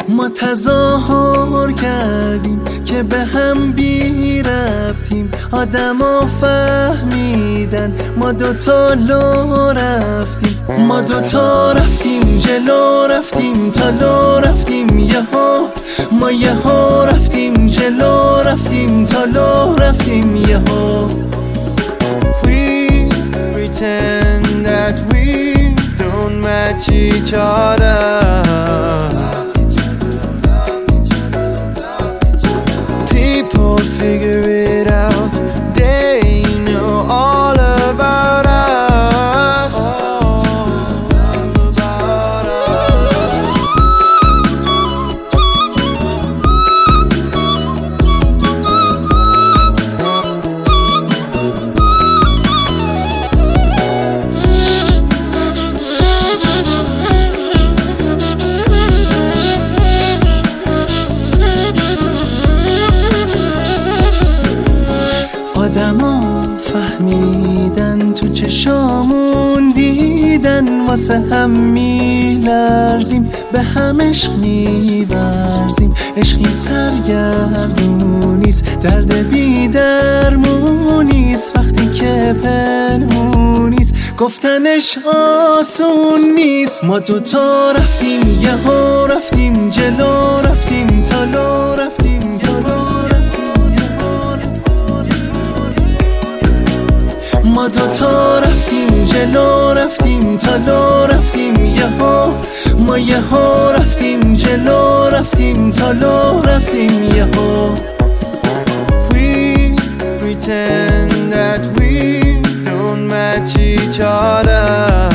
ما تظاهر کردیم که به هم بی ربطیم، آدما فهمیدن ما دوتا لو رفتیم. ما دوتا رفتیم جلو، رفتیم تا لو رفتیم یهو. ما یهو رفتیم جلو، رفتیم تا لو رفتیم یهو. We pretend that we don't match each other. People figure it out, they know all about us. آدما فهمیدن، تو چشامون دیدن، واسه هم میلرزیم، به هم عشق میورزیم. عشقی سرگردونیست، درد بی درمونیست، وقتی که پنهونیست گفتنش آسون نیست. ما دوتا رفتیم یهو، رفتیم جلو، رفتیم تا لو رفتیم ما دوتا رفتیم جلو، رفتیم تا لو رفتیم یهو. ما یهو رفتیم جلو، رفتیم تا لو رفتیم یهو. We pretend that we don't match each other.